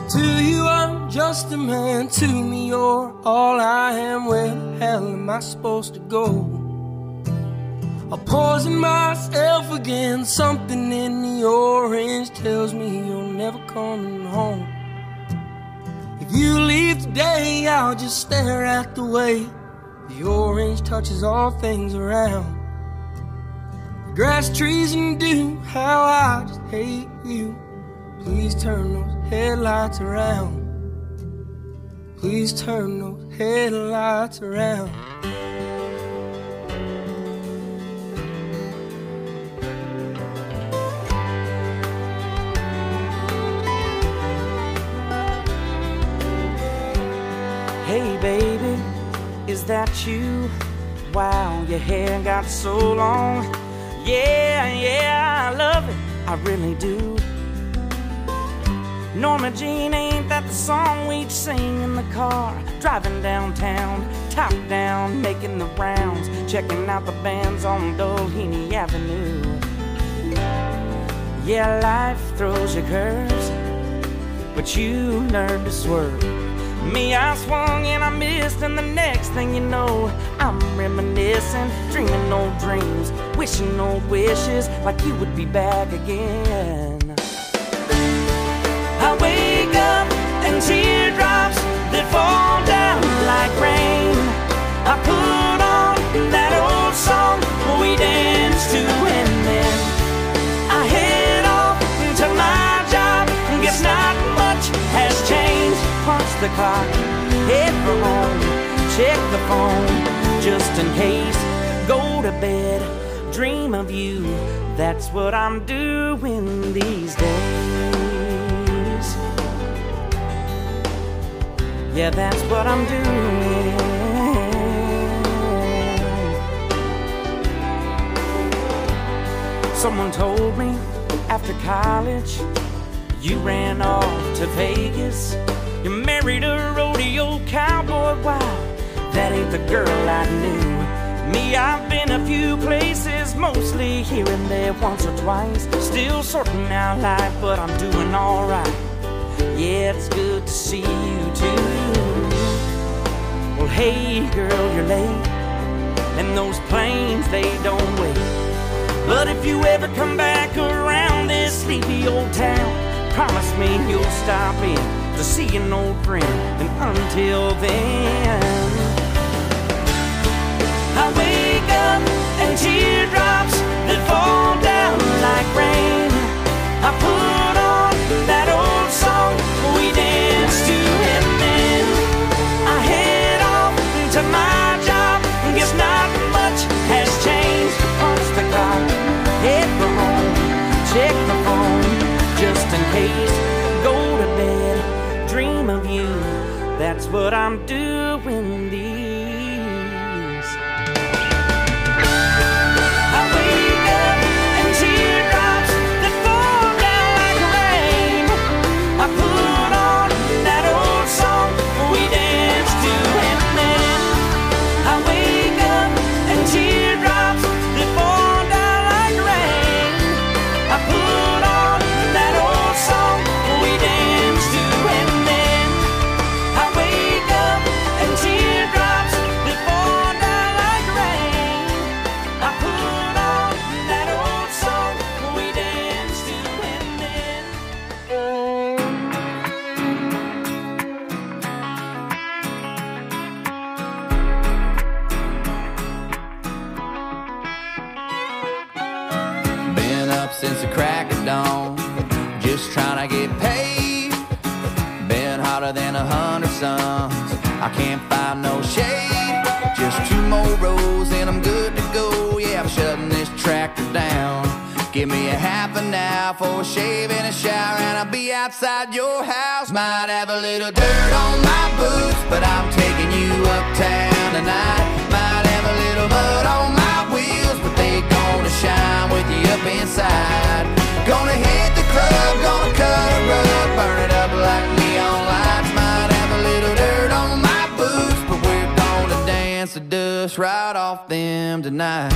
To you I'm just a man, to me you're all I am. Where the hell am I supposed to go? I'll poison myself again. Something in the orange tells me you're never coming home. If you leave today, I'll just stare at the way the orange touches all things around. The grass, trees, and dew, how I just hate you. Please turn those headlights around. Please turn those headlights around. Hey baby, is that you? Wow, your hair got so long. Yeah, I love it, I really do. Norma Jean, ain't that the song we'd sing in the car? Driving downtown, top down, making the rounds, checking out the bands on Doheny Avenue. Yeah, life throws you curves, but you learn to swerve. Me, I swung and I missed, and the next thing you know, I'm reminiscing, dreaming old dreams, wishing old wishes, like you would be back again. I wake up and teardrops that fall down like rain. I put on that old song we danced to, and then I head off to my job. Guess not much has changed. Punch the clock, head for home, check the phone just in case. Go to bed, dream of you. That's what I'm doing these days. Yeah, that's what I'm doing. Someone told me after college you ran off to Vegas. You married a rodeo cowboy. Wow, that ain't the girl I knew. Me, I've been a few places, mostly here and there, once or twice. Still sorting out life, but I'm doing alright. Yeah, it's good to see you too. Well, hey girl, you're late, and those planes, they don't wait. But if you ever come back around this sleepy old town, promise me you'll stop in to see an old friend. And until then, I wake up and teardrops that fall down like rain. I put on that old song we danced to, and then I head off to my job. Guess not much has changed. Punch the clock, head for home, check the phone just in case. Go to bed, dream of you. That's what I'm doing these. I wake up and teardrops that fall down like rain. I put on that old song we danced to, and then I wake up and teardrops that fall down like rain. I put on that old song we danced to, and then I wake up and teardrops that fall down like rain. I put on that old song we danced to, and then been up since the crack of dawn, just trying to get paid. Been hotter than 100 suns, I can't find no shade. Just 2 more rows and I'm good to go. Yeah, I'm shutting this tractor down. Give me a half an hour for a shave and a shower, and I'll be outside your house. Might have a little dirt on my boots, but I'm taking you uptown tonight. Might have a little mud on my wheels, but they gonna shine with you up inside. Gonna hit the club, gonna cut a rug, burn it up like neon lights. Might have a little dirt on my boots, but we're gonna dance the dust right off them tonight.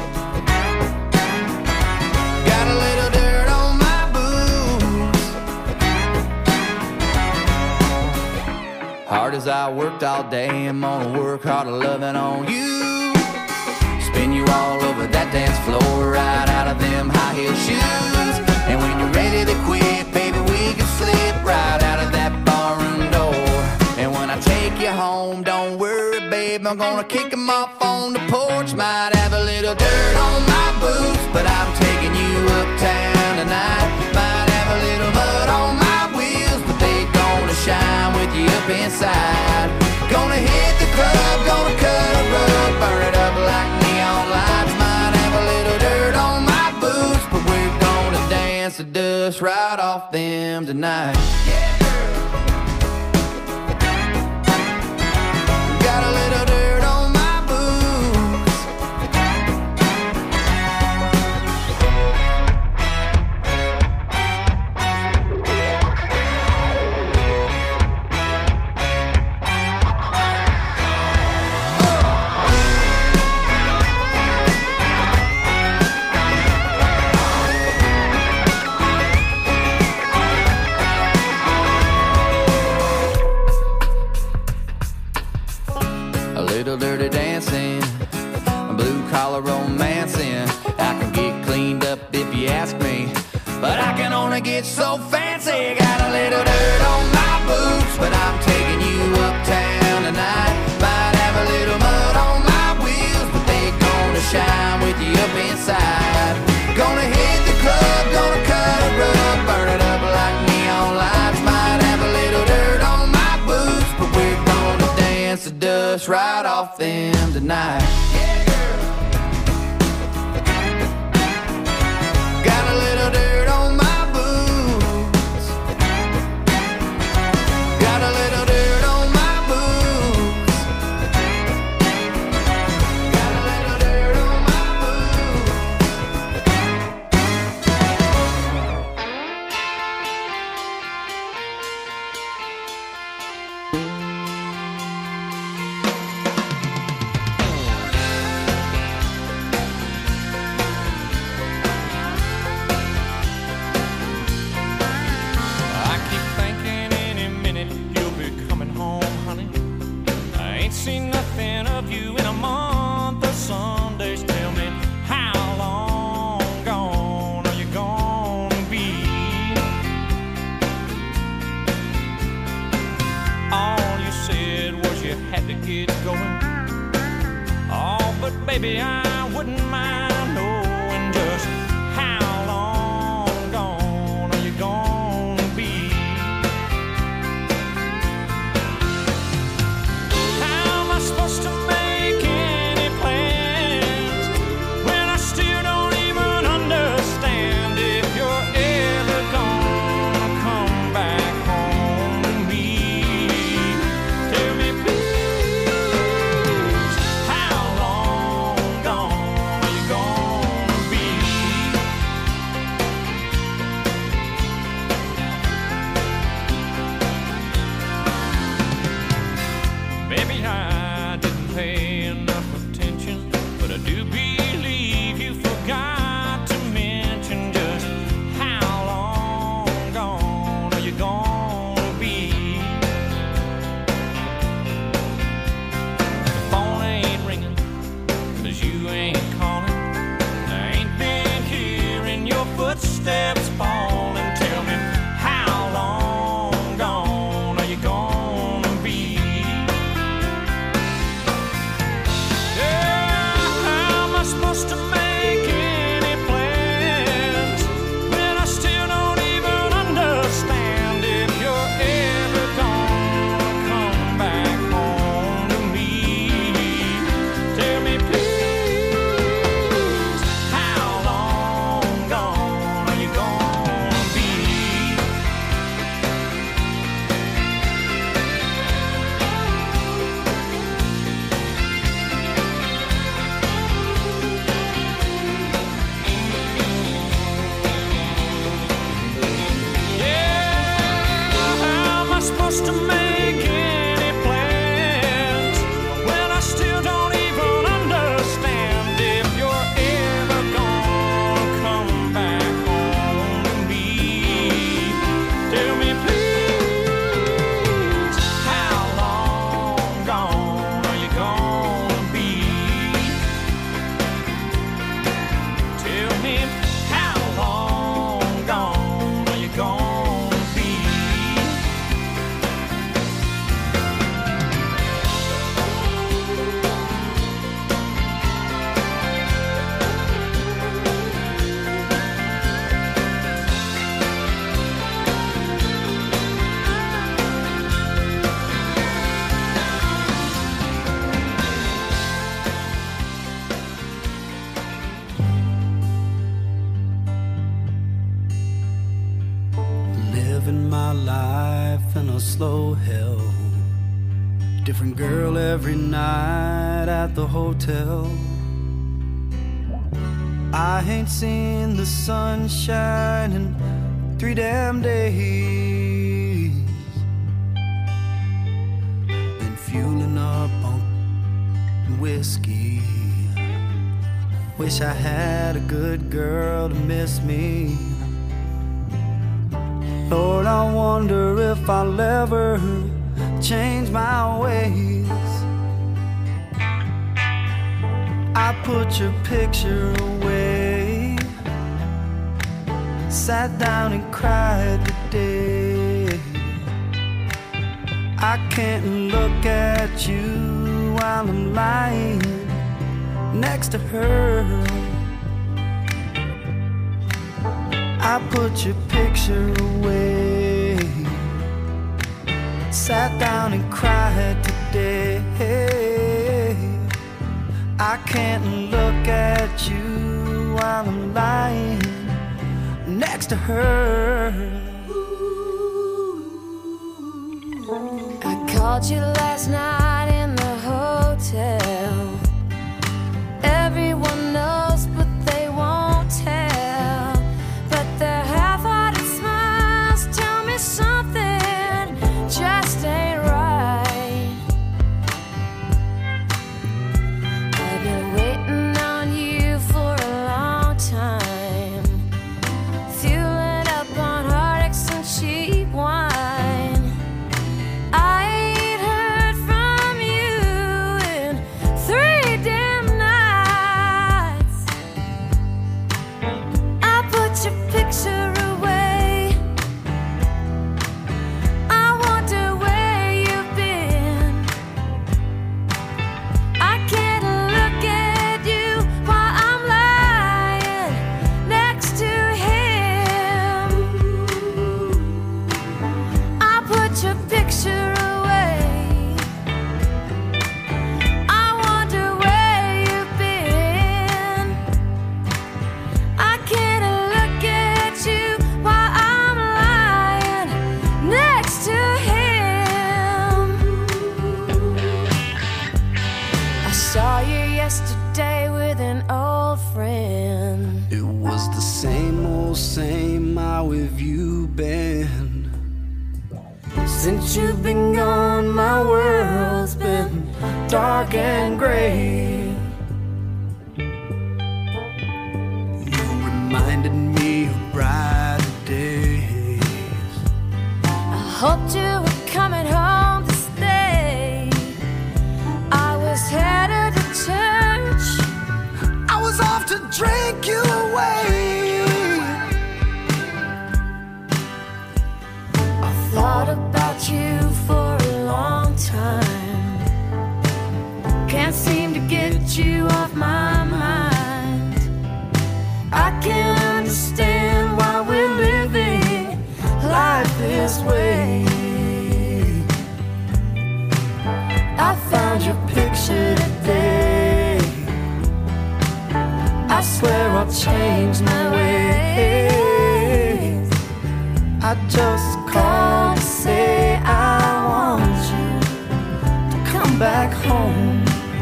Got a little dirt on my boots, hard as I worked all day, I'm gonna work harder loving on you. Spin you all over that dance floor, right out of them high heel shoes. And when you're ready to quit, baby, we can slip right out of that barroom door. And when I take you home, don't worry, babe, I'm gonna kick them off on the porch. Might have a little dirt on my boots, but I'm taking you uptown tonight. Might have a little mud on my wheels, but they gonna shine with you up inside. Gonna hit the club, gonna cut a rug, burn it up like neon lights. Might have a little dirt on my boots, but we're gonna dance the dust right off them tonight. Yeah, girl. Got a little dirt on my boots. A little dirty dancing, blue collar romancing. I can get cleaned up if you ask me, but I can only get so fancy. Got a little dirt on my boots, but I'm taking you uptown tonight. Might have a little mud on my wheels, but they gonna shine with you up inside. Gonna hit the club, gonna cut a rug, burn it up like neon lights. Might have a little dirt on my boots, but we're gonna dance the dust right off them tonight. Yeah, girl. Got a little dirt on my boots. Got a little dirt on my boots. Got a little dirt on my boots. I keep thinking any minute you'll be coming home, honey. I ain't seen nothing of you in a month of Sundays. Tell me, how long gone are you gonna be? All you said was you had to get going. Oh, but baby, I wouldn't mind knowing just how long gone are you gonna be? How am I supposed to make any plans when I still don't even understand if you're ever gonna come back home to me? Tell me, please, how long gone living my life in a slow hell. Different girl every night at the hotel. I ain't seen the sunshine in 3 damn days. Been fueling up on whiskey. Wish I had a good girl to miss me. Lord, I wonder if I'll ever change my ways. I put your picture away, sat down and cried today. I can't look at you while I'm lying next to her. I put your picture away, sat down and cried today. I can't look at you while I'm lying next to her. I called you last night in the hotel. Everyone knows, but they won't tell. But their half-hearted smiles tell me something just ain't right. I've been waiting on you for a long time, fueling up on heartaches and cheap wine. I ain't heard from you in 3 damn nights. I put your picture away. I wonder where you've been. I can't look at you while I'm lying next to him. I put your picture away. I wonder where you've been. I can't look at you while I'm lying next to him. I saw you yesterday with an old friend. It was the same old same. How have you been? Since you've been gone, my world's been dark and gray. You reminded me of brighter days. I hoped you were coming home to stay. I was headed to church. I was off to drink you away. I thought about you for a long time. Can't seem to get you off my mind. I can't understand why we're living life this way. I found your picture today. I swear I'll change my ways. I just called to say I want you to come back home.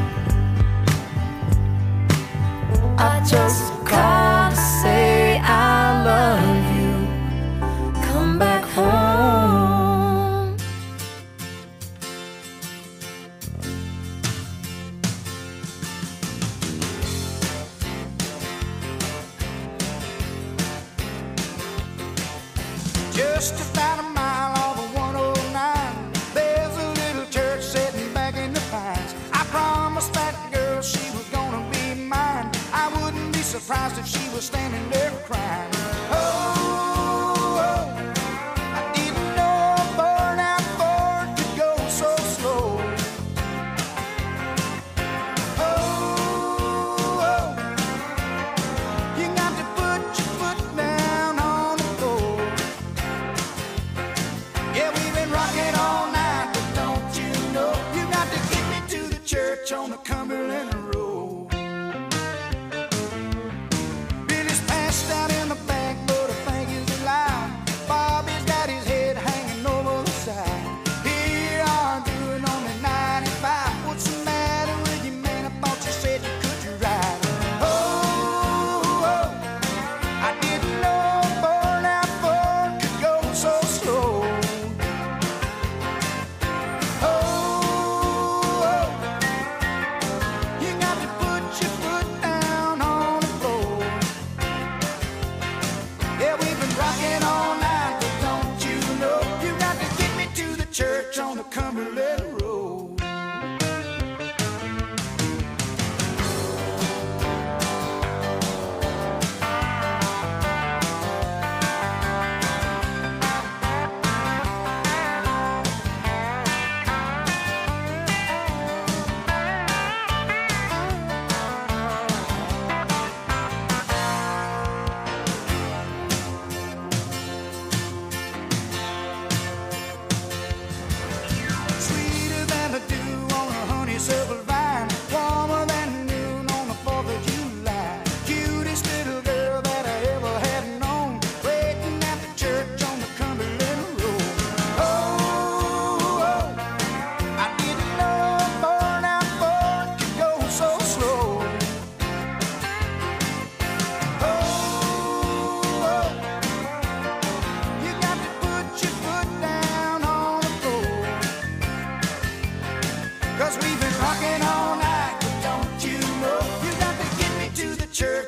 I just called to say I love you. Come back home. Just about a mile off of 109, there's a little church sitting back in the pines. I promised that girl she was gonna be mine. I wouldn't be surprised if she was standing there crying. Oh, I didn't know a burnout Ford could go so slow. Oh, you got to put your foot down on the floor. Yeah, we've been rocking all night, but don't you know you got to get me to the church on the Cumberland Road. Billy's passed out in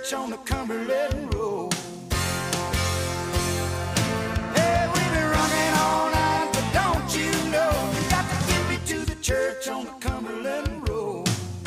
church on the Cumberland Road. Hey, we've been running all night, but don't you know you got to get me to the church on the Cumberland Road.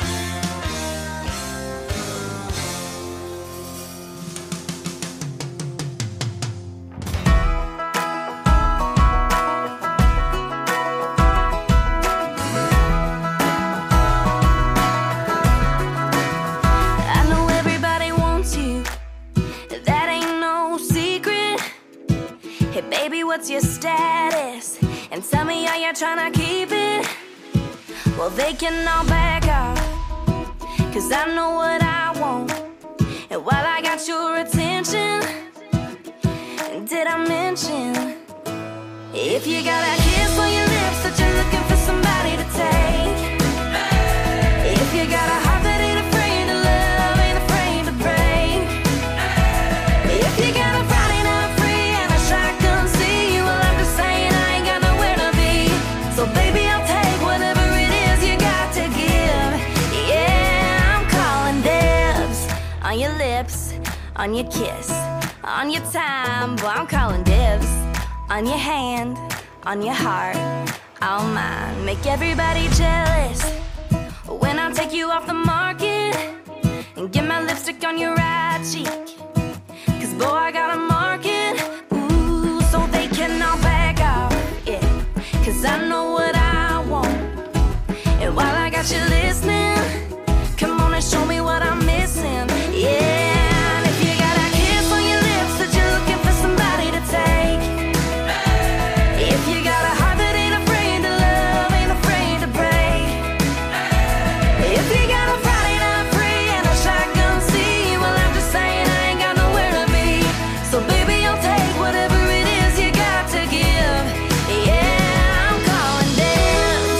What's your status? And tell me, are you trying to keep it? Well, they can all back off, 'cause I know what I want. And while I got your attention, did I mention, if you got a kiss on your lips that you're looking for somebody to take, if you got a heart that ain't afraid to love, ain't afraid to break, if you got a Friday night free and a shotgun seat, well, I'm just saying I ain't got nowhere to be. So baby, I'll take whatever it is you got to give. Yeah, I'm calling dibs on your lips, on your kiss, on your time. Boy, I'm calling dibs on your hand, on your heart, all mine. Make everybody jealous when I take you off the market and get my lipstick on your right cheek. 'Cause boy, I got a market, ooh, so they can all back off, yeah. 'Cause I know what I want. And while I got you listening, come on and show me what I'm missing, yeah. And if you got a kiss on your lips that you're looking for somebody to take, if you got a heart that ain't afraid to love, ain't afraid to break, if you got a Friday night free and a shotgun seat, well, I'm just saying I ain't got nowhere to be. So baby, I'll take whatever it is you got to give. Yeah, I'm calling dibs.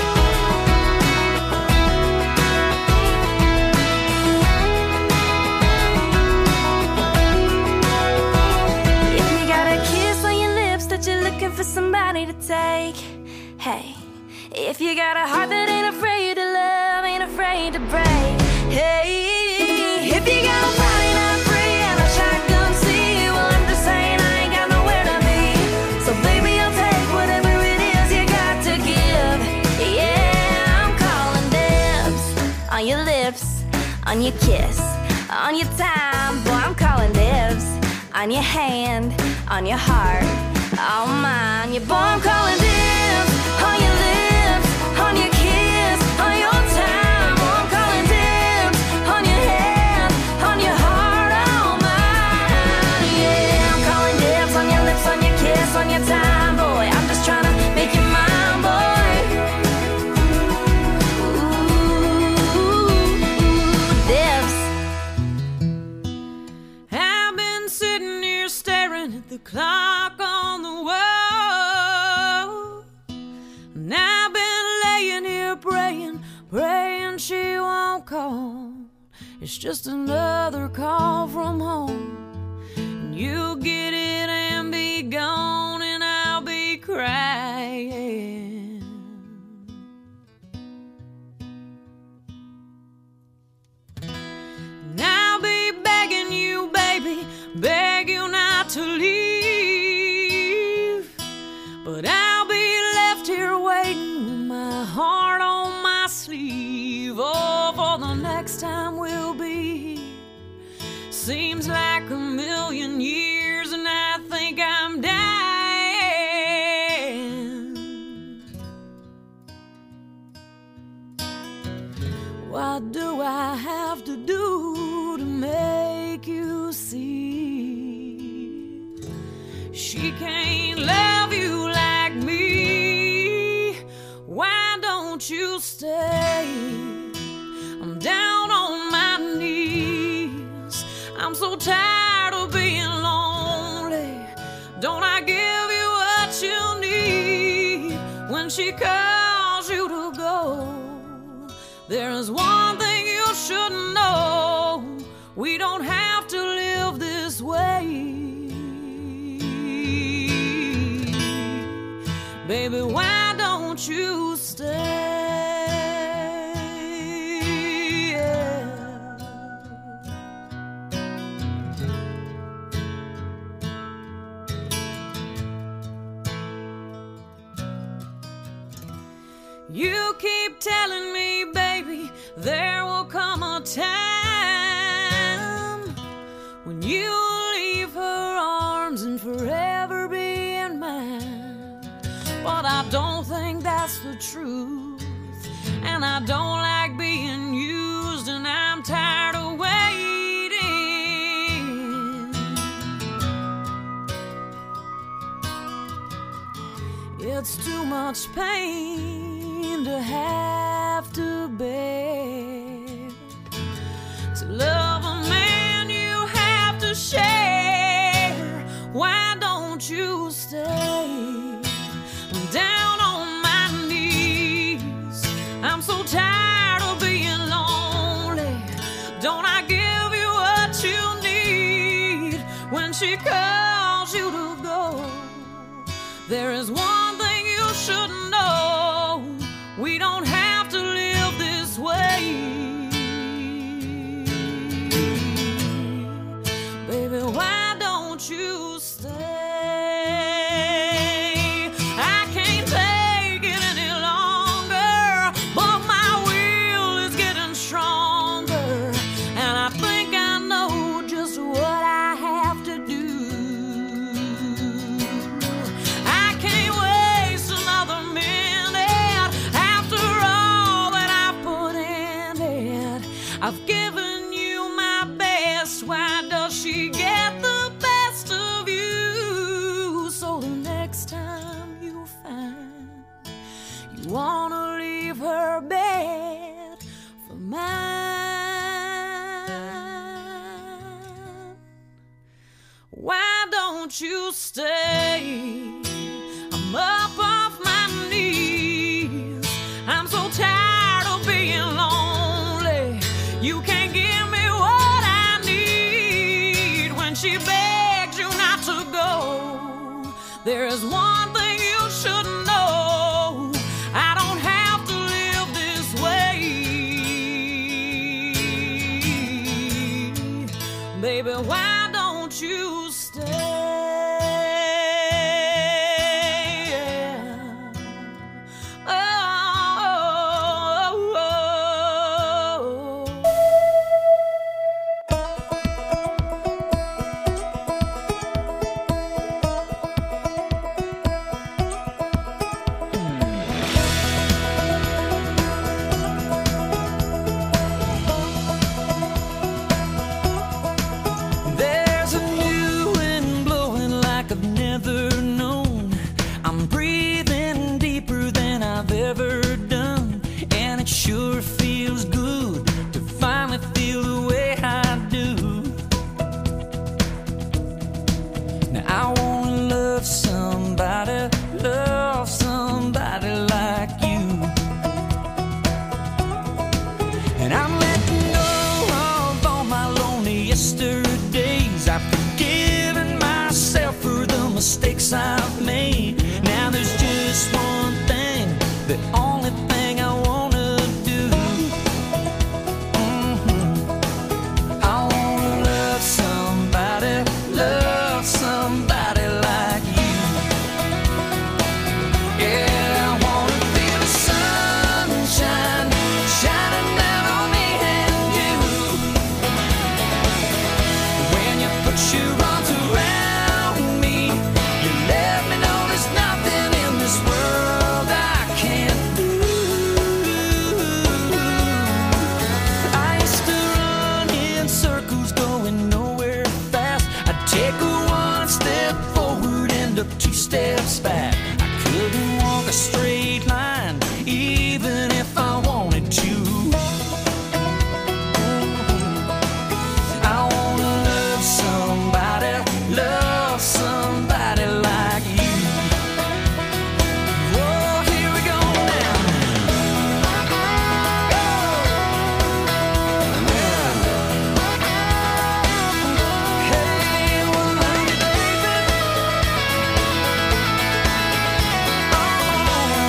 If you got a kiss on your lips that you're looking for somebody to take, hey, if you got a heart that ain't afraid to love, ain't afraid to break, hey, if you got a Friday night free and a shotgun seat, well, I'm just saying I ain't got nowhere to be. So baby, I'll take whatever it is you got to give. Yeah, I'm calling dibs on your lips, on your kiss, on your time. Boy, I'm calling dibs on your hand, on your heart, all mine. Yeah, boy, I'm calling dibs on your lips, on your kiss, on your time. Boy, I'm calling dibs on your hand, on your heart, all mine. Yeah, I'm calling dibs on your lips, on your kiss, on your time. Boy, I'm just trying to make you mine, boy. Ooh, dibs. I've been sitting here staring at the clock on the wall, and I've been laying here praying she won't call. It's just another call from home, and you'll get it and be gone, and I'll be crying. And I'll be begging you, baby, beg you not to leave, but I'll be left here waiting with my heart on my sleeve. Oh, for the next time we'll be here seems like a million years, and I think I'm dying. What do I have to do to make you see she can't love you like me? Why don't you stay? I'm down on my knees. I'm so tired of being lonely. Don't I give you what you need when she calls you to go? There's one thing you should know: we don't have to live this way. Baby, why don't you stay? Yeah. You keep telling me, baby, there will come a time when you'll leave her arms and forever be in mine. But I don't think that's the truth, and I don't like being used, and I'm tired of waiting. It's too much pain to have to bear. To love a man you have to share. Why don't you stay? I'm down on my knees. I'm so tired of being lonely. Don't I give you what you need when she calls you to go? There is one thing you should know. We don't have to live this way. Baby, why don't you stay? I can't take it any longer, but my will is getting stronger, and I think I know just what I have to do. I can't waste another minute after all that I've put in it. I've given you my best. Why does she get the best of you? So the next time you find you wanna leave her bed for mine, why don't you stay? I'm up off my knees. I'm so tired of being lonely. You can't give me what I need when she begs you not to go. There is one thing you should know. I don't have to live this way. Baby, why don't you stay? There's a new wind blowing like I've never known. I'm breathing deeper than I've ever done, and it sure feels good to finally feel the way I do. Now I wanna love somebody like you. And I'm letting go of all my lonely yesterdays. I've forgiven myself for the mistakes I've made. Now there's just one thing, the only thing I wanna do. I wanna love somebody like you. Yeah, I wanna feel the sunshine shining down on me and you. When you put your arms around me, you let me know there's nothing in this world I can't do. I used to run in circles, going nowhere fast. I'd take one step forward, end up two steps back. I couldn't walk a straight line, even if I wanted to. I wanna love somebody like you. Whoa, here we go now. Hey, well, love you, baby. Oh,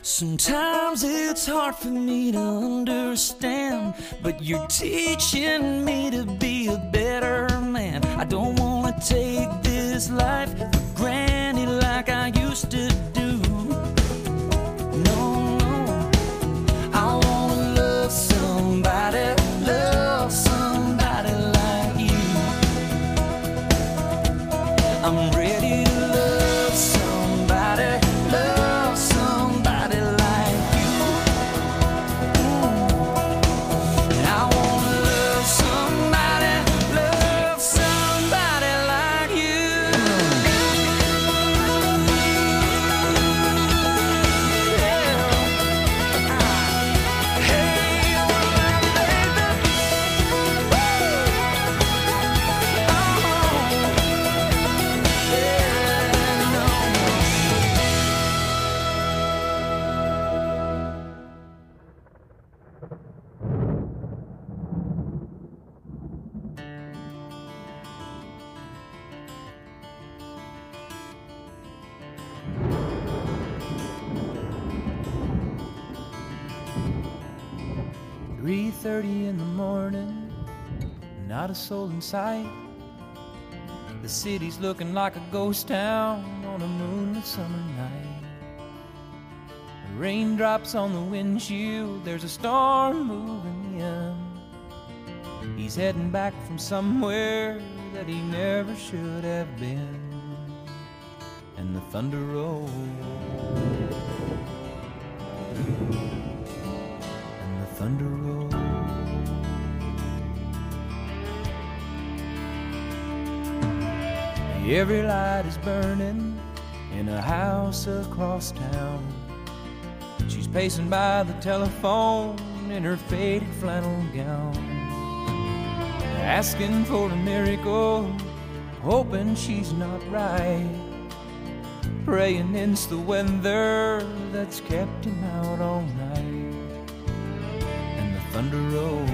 Sometimes it's hard for me to understand, but you're teaching me to be a better man. I don't wanna take this life for granted like I used to do. No, no, I wanna love somebody like you. I'm ready to love somebody like you. And I wanna love somebody like you. "3:30 in the morning, not a soul in sight. The city's looking like a ghost town on a moonlit summer night. Raindrops on the windshield, there's a storm moving in. He's heading back from somewhere that he never should have been. And the thunder rolls, and the thunder rolls. Every light is burning in a house across town. She's pacing by the telephone in her faded flannel gown, asking for a miracle, hoping she's not right, praying it's the weather that's kept him out all night. And the thunder rolls,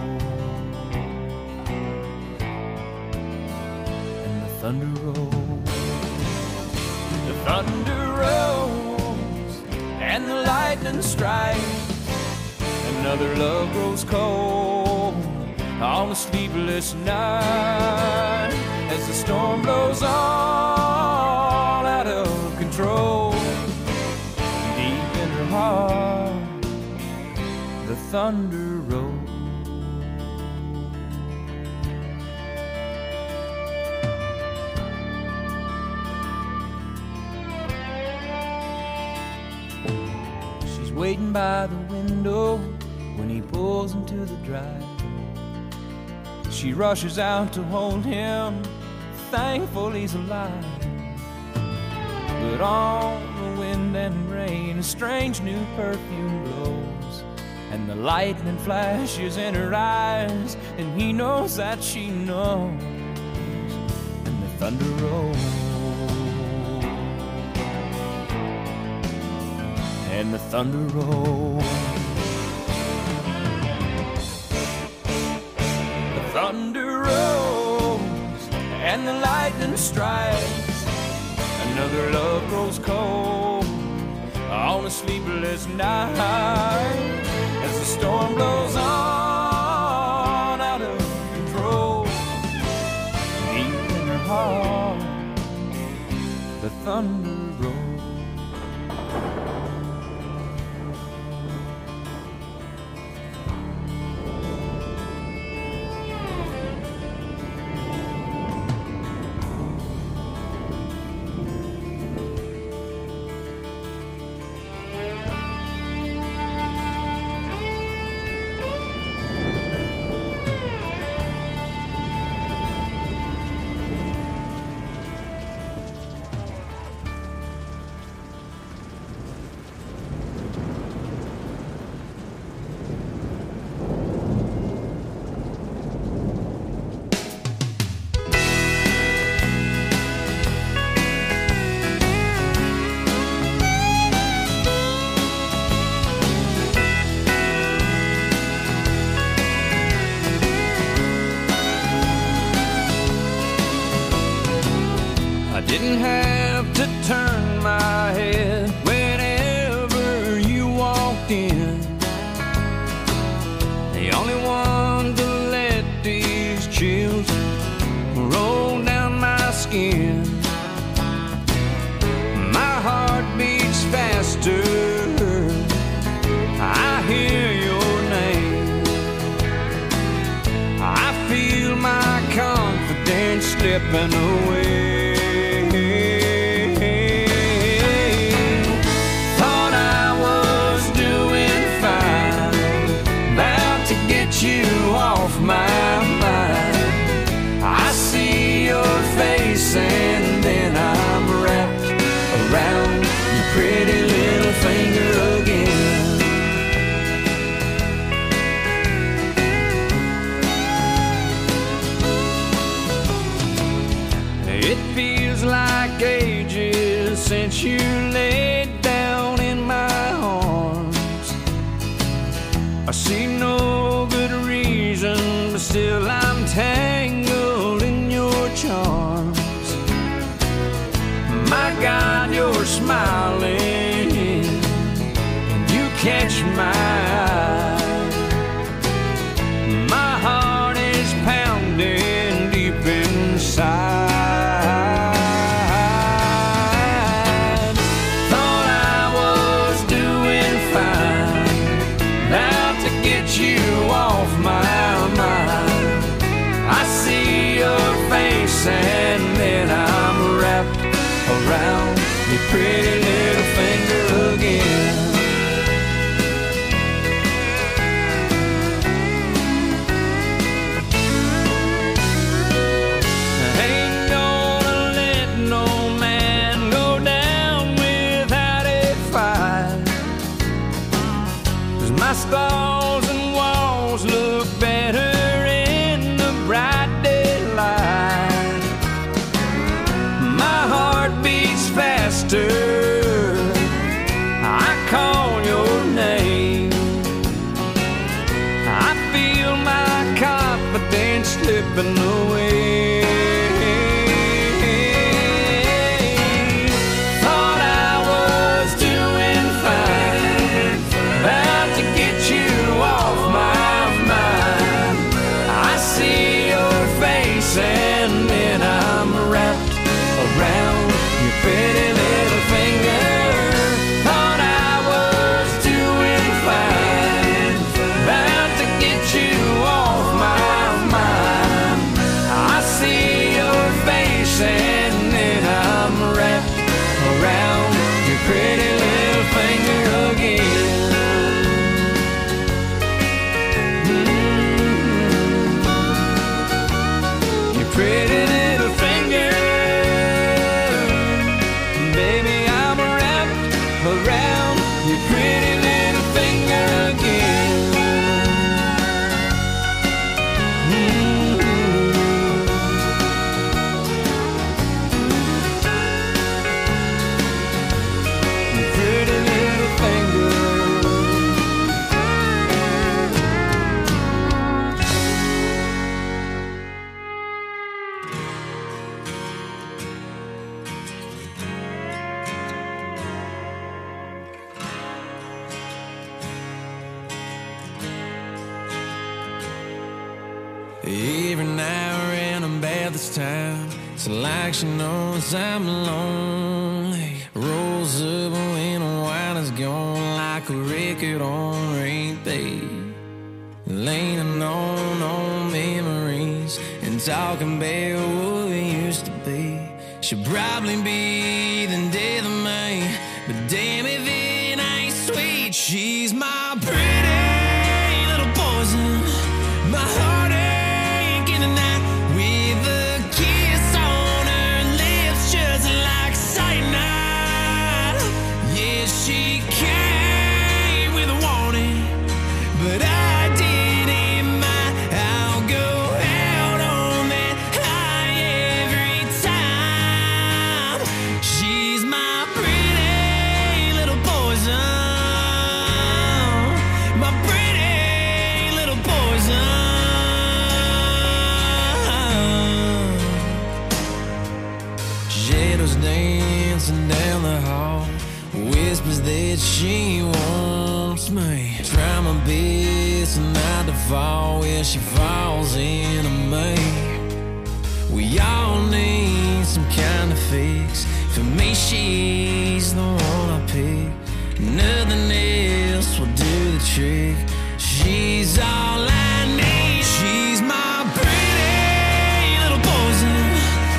and the thunder rolls, the thunder rolls, and the lightning strikes. Another love grows cold on a sleepless night as the storm blows all out of control. Deep in her heart, the thunder rolls. She's waiting by the window when he pulls into the drive. She rushes out to hold him, thankful he's alive. But on the wind and rain, a strange new perfume blows, and the lightning flashes in her eyes, and he knows that she knows. And the thunder rolls, and the thunder rolls. Thunder rolls and the lightning strikes. Another love grows cold on a sleepless night as the storm blows on out of control. Deep in her heart, the thunder rolls. slipping away. Thought I was doing fine, about to get you off my mind. I see your face and then I'm wrapped around your pretty little finger again. It feels like ages since you laid down in my arms. I see no good reason, but still I'm tangled in your charms. My God, you're smiling, and you catch my eye. My heart is pounding deep inside. And then I'm wrapped around your pretty little finger again. I ain't gonna let no man go down without a fight, 'cause my stalls and walls look better in the bright daylight. Faster, I call your name. I feel my confidence slipping away. Thought I was doing fine, about to get you off my mind. I see your face and then I'm wrapped around your pretty little finger. Thought I was doing fine, about to get you off my mind. I see your face and then I'm wrapped around your pretty little finger again. Your pretty little finger. Around your pretty little finger again. Your pretty little finger. Every now and about this time, it's like she knows I'm lonely. Rolls up when the wine is gone, like a record on repeat. Leaning on old memories and talking about what we used to be. She'll probably be the death of me, but damn if it ain't sweet. She's my pretty little poison, my heartache in the night, with a kiss on her lips just like cyanide. Yeah, she came with a warning, but I didn't mind. I'll go out on that high every time. She's my pretty little poison, my pretty little poison. Shadows dancing down the hall, whispers that she wants me. Try my best not to fall where she falls into me. We all need some kind of fix. For me, she's the one I pick. Nothing else will do the trick. She's all I need. She's my pretty little poison,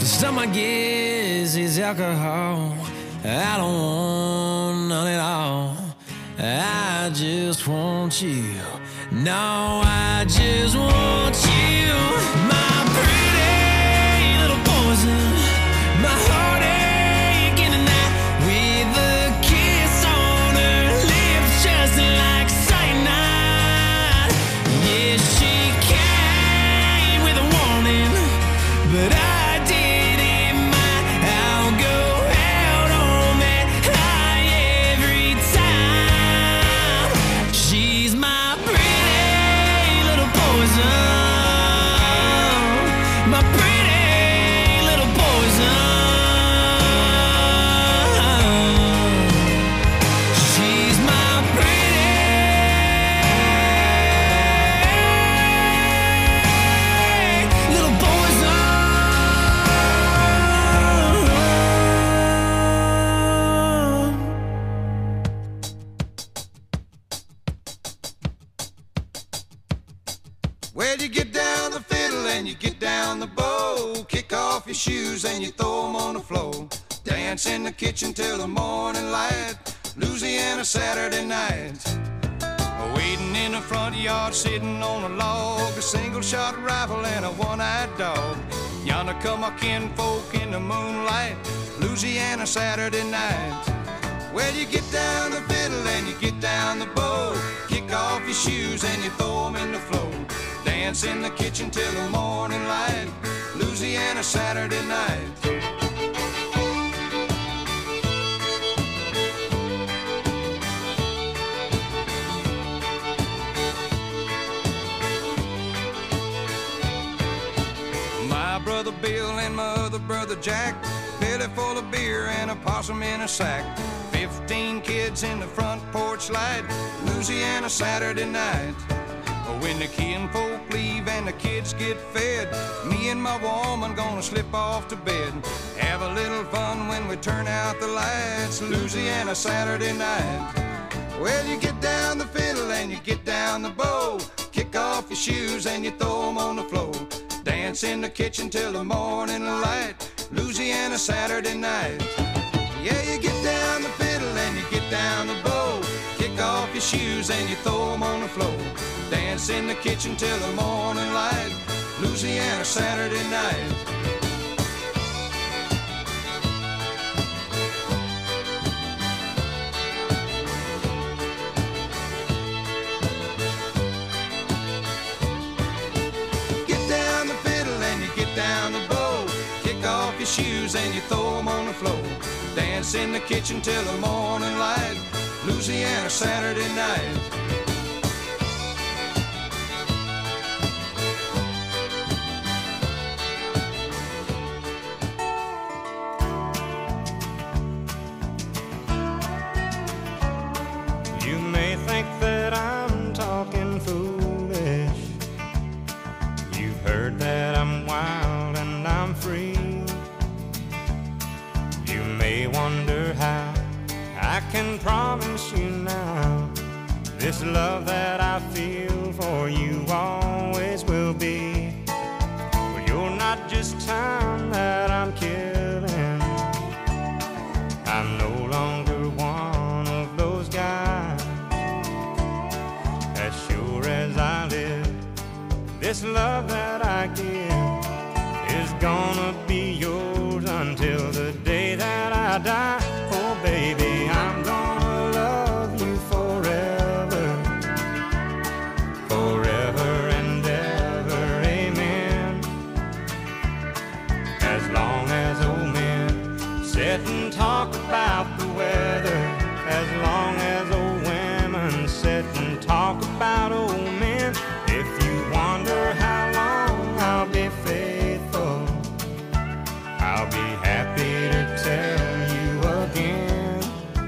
Some I guess is alcohol. I don't want none at all. I just want you. No, I just want you. My pretty little poison. My heartache in the night. With a kiss on her lips just like cyanide. Yeah, she came with a warning, but I didn't mind. I'll go out on that high every time. She's my pretty little poison. My pretty little poison. She's my pretty little poison. Well, you get down the fiddle and you get down the bow. Kick off your shoes and you throw 'em on the floor. Dance in the kitchen till the morning light. Louisiana Saturday night. Waiting in the front yard, sitting on a log. A single-shot rifle and a one-eyed dog. Yonder come our kinfolk in the moonlight. Louisiana Saturday night. Well, you get down the fiddle and you get down the bow. Kick off your shoes and you throw 'em in the floor. Dance in the kitchen till the morning light. Louisiana Saturday night. My brother Bill and my other brother Jack, belly full of beer and a possum in a sack. 15 kids in the front porch light. Louisiana Saturday night. When the kinfolk leave and the kids get fed, me and my woman gonna slip off to bed. Have a little fun when we turn out the lights. Louisiana Saturday night. Well, you get down the fiddle and you get down the bow. Kick off your shoes and you throw 'em on the floor. Dance in the kitchen till the morning light. Louisiana Saturday night. Yeah, you get down the fiddle and you get down the bow. Kick off your shoes and you throw 'em on the floor. Dance in the kitchen till the morning light. Louisiana Saturday night. Get down the fiddle and you get down the bow. Kick off your shoes and you throw 'em on the floor. Dance in the kitchen till the morning light. Louisiana Saturday night. You may think that I'm talking foolish. You've heard that I'm wild and I'm free. You may wonder how I can promise you now this love that I feel for you always will be. But you're not just time that I'm killing. I'm no longer one of those guys. As sure as I live, this love that I give is gonna be yours until the day that I die. Oh baby, I'm gonna love you forever, forever and ever, amen. As long as old men sit and talk about the weather, as long as old women sit and talk about old men. If you wonder how long I'll be faithful, I'll be happy to tell you again.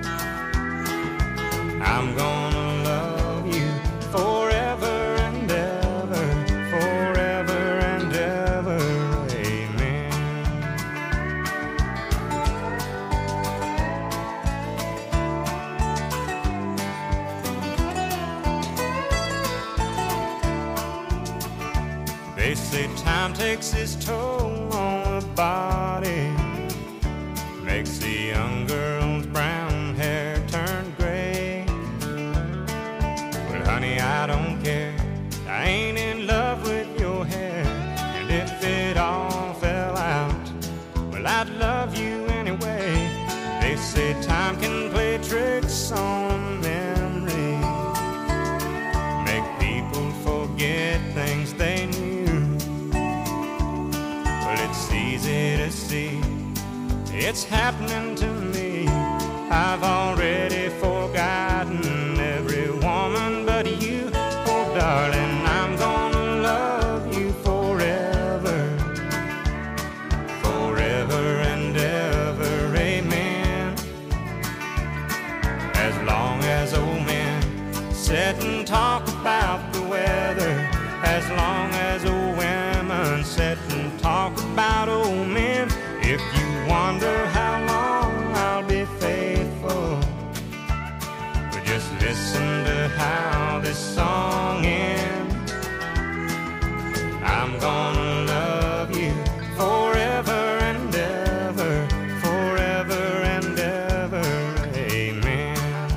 I'm gonna love you forever and ever, forever and ever, amen. They say time takes its toll on the body makes the young girl's brown hair turn gray. Well, honey, I don't care. I ain't in love with your hair. And if it all fell out, well, I'd love you anyway. They say time can play tricks on memory, make people forget things they knew. Well, it's easy to see it's happening to me. I've already forgotten every woman but you. Oh, darling, I'm gonna love you forever, forever and ever, amen. As long as old men sit and talk about the weather, as long as old women sit and talk about old men. If you wonder how long I'll be faithful, but just listen to how this song ends. I'm gonna love you forever and ever, forever and ever, amen.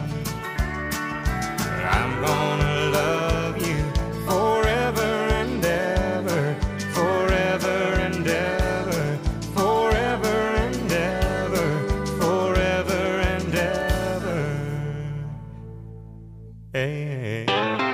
I'm gonna love you forever and ever, forever and ever, forever and ever, forever and ever, hey.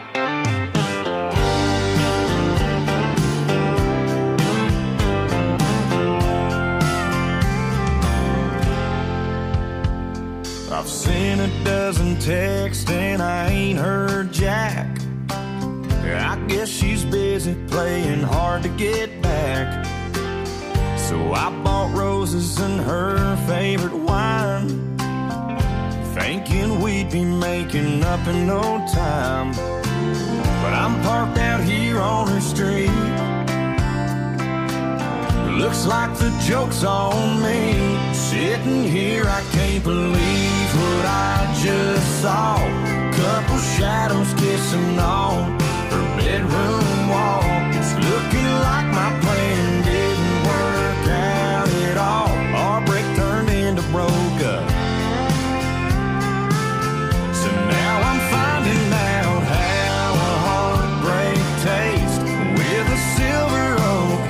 I've sent a dozen texts and I ain't heard jack. I guess she's busy playing hard to get back. So I bought roses and her favorite wine, thinking we'd be making up in no time. But I'm parked out here on her street. Looks like the joke's on me. Sitting here, I can't believe what I just saw. Couple shadows kissing on her bedroom wall. It's looking like my plan didn't work out at all. Our break turned into broke up. So now I'm finding out how a heartbreak tastes with a Silver Oak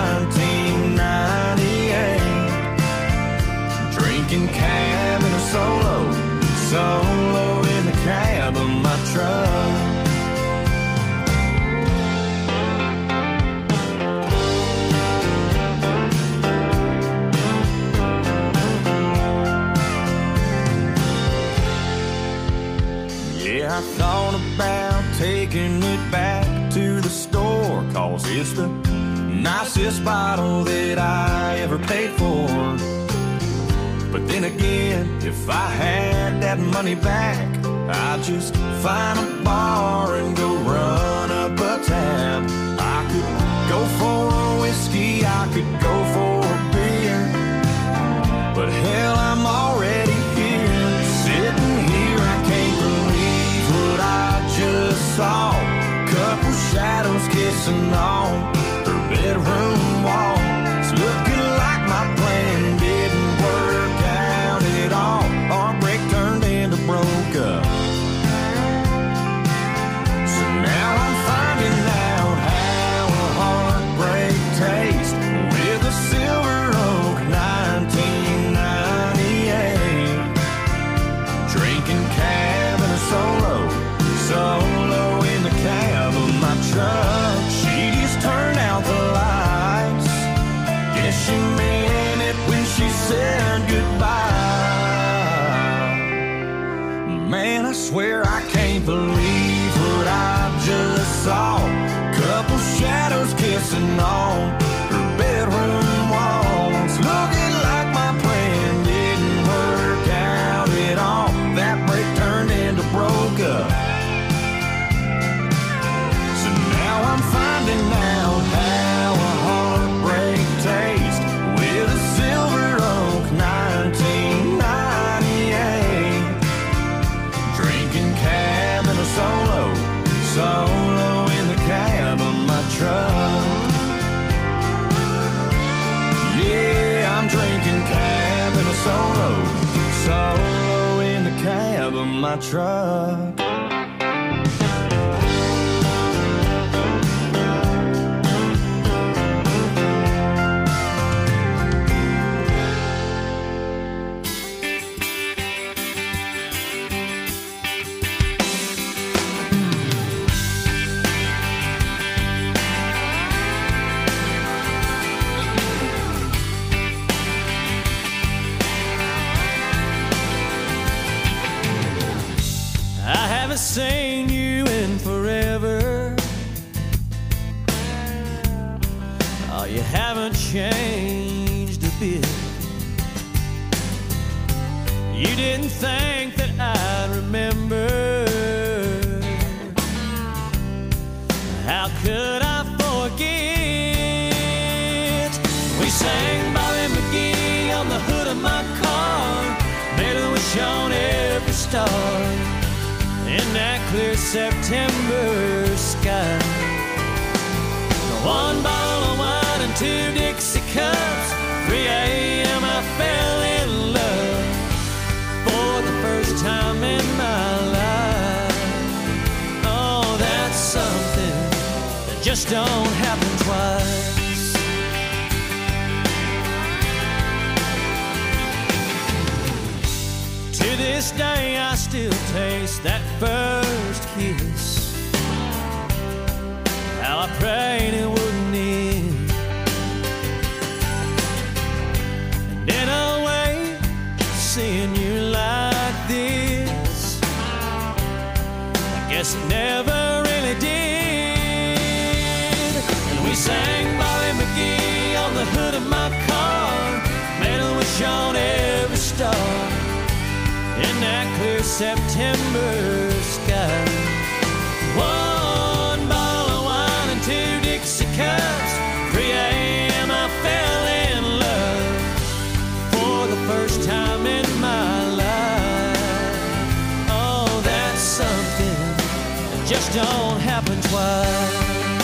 1998. Drinking cab in a solo in the cab of my truck. Yeah, I thought about taking it back to the store, 'cause it's the nicest bottle that I ever paid for. But then again, if I had that money back, I'd just find a bar and go run up a tab. I could go for a whiskey, I could go for a beer, but hell, I'm already here. Sitting here, I can't believe what I just saw. Couple shadows kissing on her bedroom wall. It's looking like my plan didn't work out at all. Our break turned into broke up. So now I'm finding out how a heartbreak my truck. Seen you in forever. Oh, you haven't changed a bit. You didn't think that I'd remember. How could I forget? We sang Bobby McGee on the hood of my car, made a wish on every star in that clear September sky. One bottle of wine and 2 Dixie cups. 3 a.m. I fell in love for the first time in my life. Oh, that's something that just don't happen twice. To this day I still taste that first kiss. How I prayed it wouldn't end. And in a way, seeing you like this, I guess it never really did. And we sang Bobby McGee on the hood of my car, made a wish on every star in that clear September sky. 1 bottle of wine and 2 Dixie cups. 3 a.m. I fell in love for the first time in my life. Oh, that's something that just don't happen twice.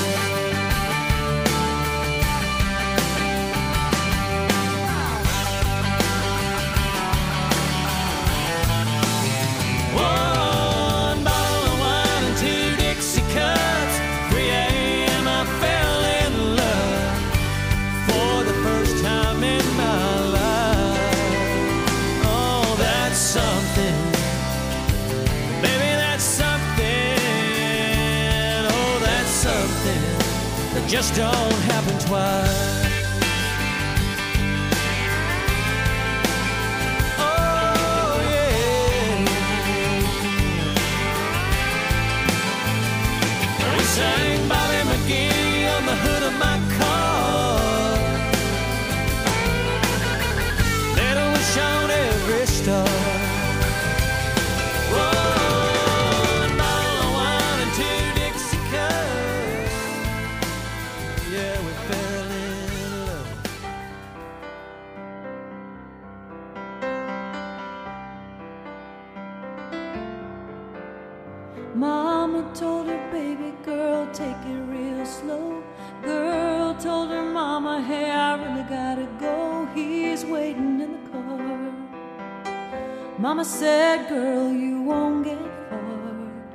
Just don't happen twice. Oh yeah. We sang Bobby McGee on the hood of my car, made a wish on every star. Mama told her, baby girl, take it real slow. Girl told her mama, hey, I really gotta go. He's waiting in the car. Mama said, girl, you won't get far.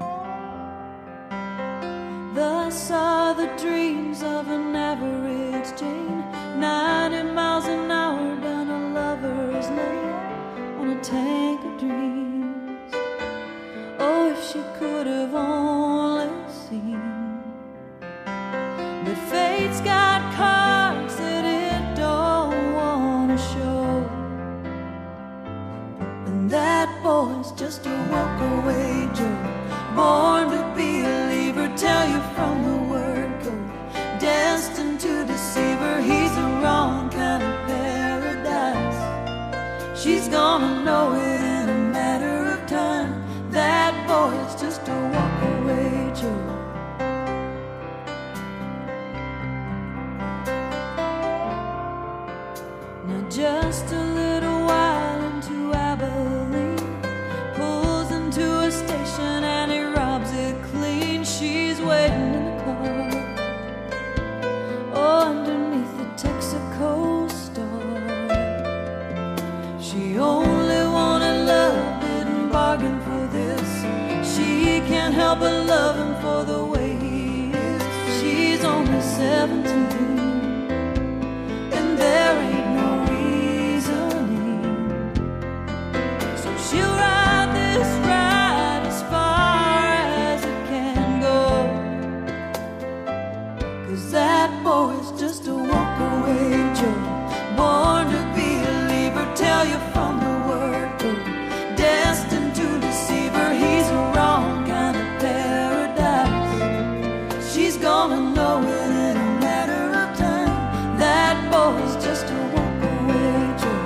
Thus are the dreams of an average Jane, 90 miles an hour down a lover's lane on a tank of dreams. Oh, if she could have only seen. But fate's got cards that it don't want to show. And that boy's just a walk-away Joe, born to be a believer, tell you from the word go. Destined to deceive her, he's the wrong kind of paradise. She's gonna know it in a matter of time. That boy is just a walk-away Joe. Now just a little while into Abilene, pulls into a station and he robs it clean. She's waiting in the car, oh, underneath the Texaco star. She only wanted love, didn't bargain for this. angel, born to be a believer. Tell you from the word go, destined to deceive her. He's a wrong kind of paradise. She's gonna know it in a matter of time. That boy's just a walk-away Joe.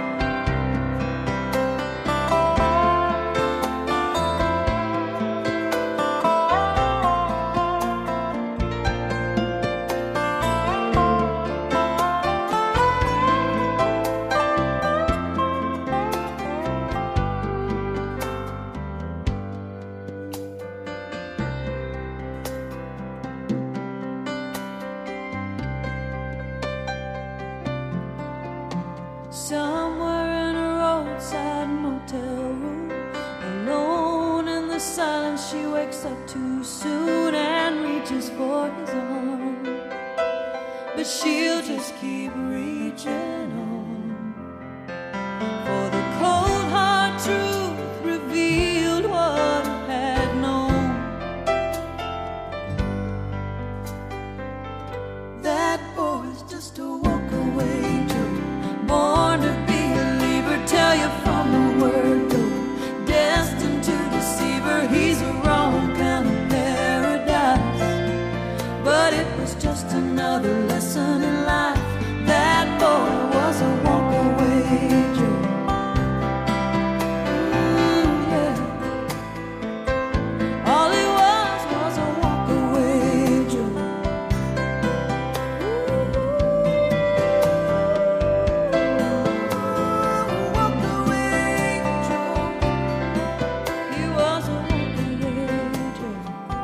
Somewhere in a roadside motel room, alone in the silence, she wakes up too soon and reaches for his arm. But she'll just keep reaching on, for the cold hard truth revealed what I had known. That boy's just a walk-away Joe, born to be a believer. Tell you from the word go, destined to deceive her. He's a wrong kind of paradise, but it was just another lesson in life. That boy was a walk-away Joe. Yeah. All he was a walk-away Joe. He was a walk-away Joe.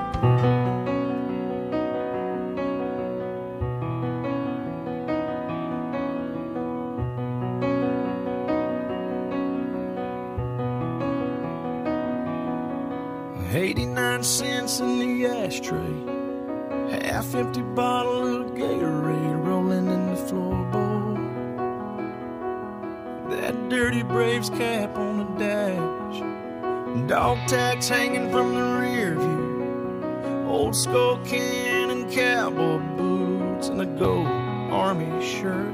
$0.89 in the ashtray, half-empty bottle of Gatorade rolling in the floorboard. That dirty Braves cap on the dash, dog tags hanging from the rear view, old skull can and cowboy boots, and a gold army shirt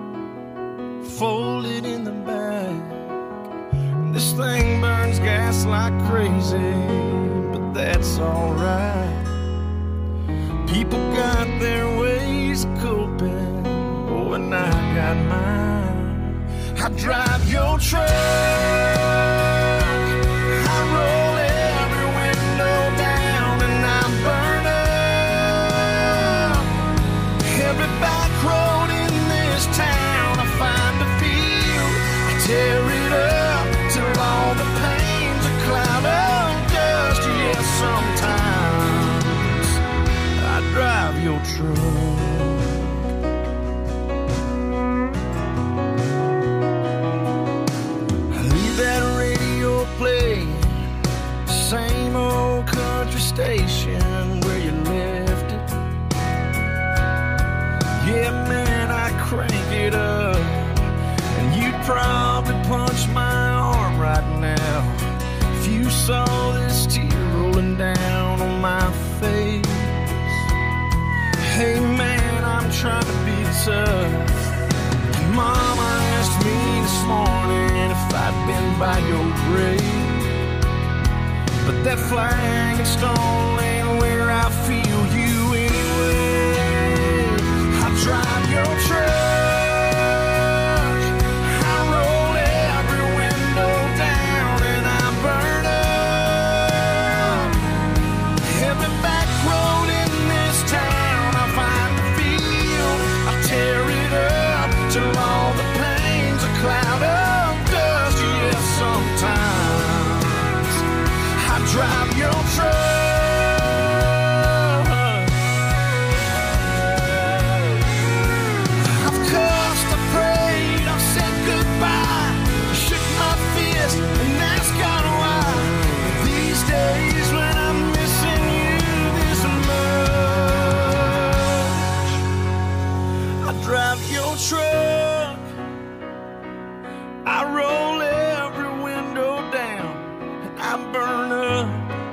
folded in the back. This thing burns gas like crazy, but that's alright. People got their ways of coping, oh, and I got mine. I drive your truck, I roll every window down, and I burn up every back road in this town. I find a field, I tear it up till all the pain's a cloud of dust. Yes, sometimes I drive your truck. I leave that radio playing, same old country station where you left it. Yeah, man, I crank it up, and you'd probably punch my arm right now if you saw this tear rolling down on my face. Hey man, I'm trying to be tough. Mama asked me this morning if I'd been by your grave, but that flag and stone ain't where I feel you anyway. I drive your truck, till all the pain's a cloud of dust. Yes, sometimes I drive your truck. I've cussed, I prayed, I've said goodbye, I shook my fist and asked God why. These days when I'm missing you this much, I drive your truck, I roll every window down, and I burn up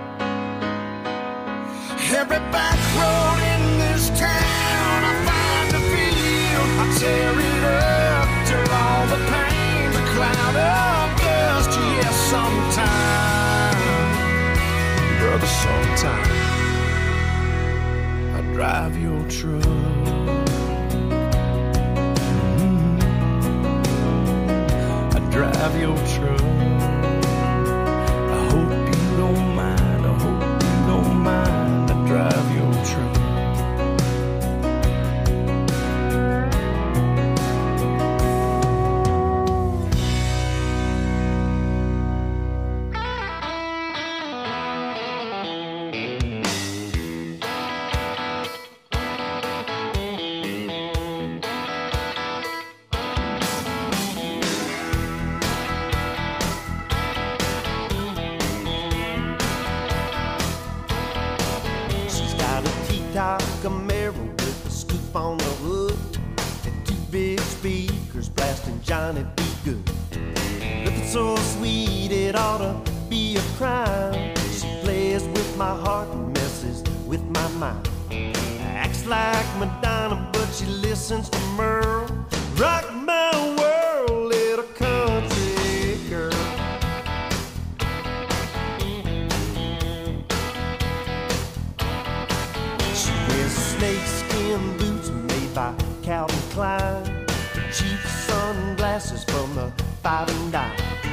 every back road in this town. I find a field, I tear it time. I drive your truck. I drive your truck. I hope you don't mind. I hope you don't mind. I drive your truck. Camaro with a scoop on the hood and two big speakers blasting Johnny B. Good. Looking so sweet it ought to be a crime. She plays with my heart and messes with my mind. Acts like Madonna but she listens to Merle. Rock my world, little country girl. Snakeskin boots made by Calvin Klein, cheap sunglasses from the 5 and dime.